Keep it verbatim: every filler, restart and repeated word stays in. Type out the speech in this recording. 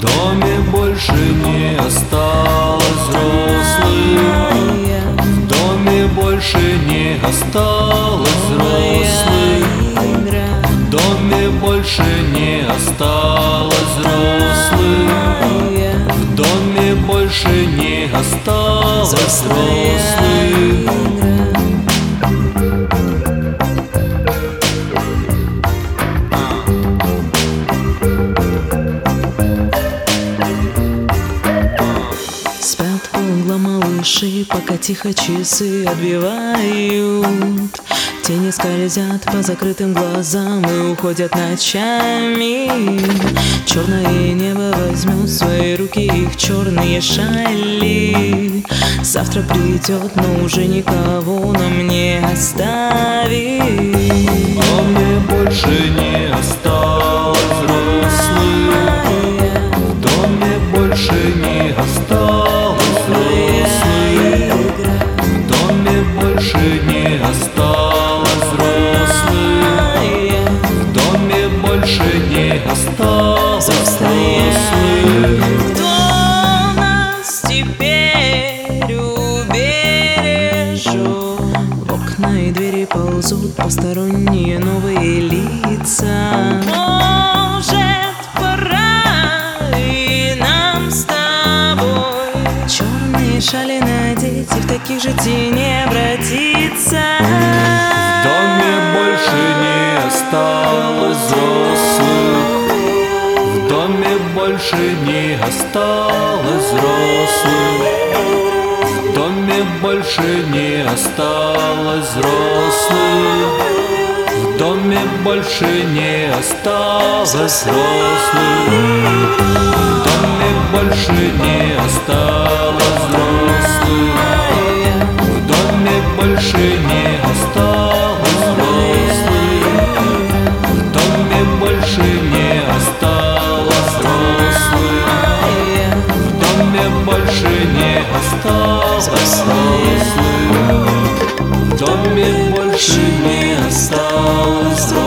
доме больше не осталось взрослых. В доме больше не осталось взрослых. В доме больше не осталось взрослых. В доме больше не осталось взрослых. Спят по углам малыши, пока тихо часы отбивают. Тени скользят по закрытым глазам и уходят ночами. Черное небо возьмет в свои руки их черные шали. Завтра придет, но уже никого нам не оставит. А мне больше не осталось взрослых. В доме больше не осталось взрослых. В доме больше не осталось взрослых. В доме больше не осталось взрослых. Кто нас теперь убережет? В окна и двери ползут посторонние новые лица. Может, пора и нам с тобой черные шали надеть и в таких же теней обратиться. В доме больше не осталось взрослых. В доме больше не осталось взрослых. В доме больше не осталось взрослых. В доме больше не осталось взрослых. В доме больше не осталось взрослых. В доме больше не осталось взрослых. В доме больше не осталось взрослых. В доме больше не осталось взрослых. В доме больше не осталось взрослых.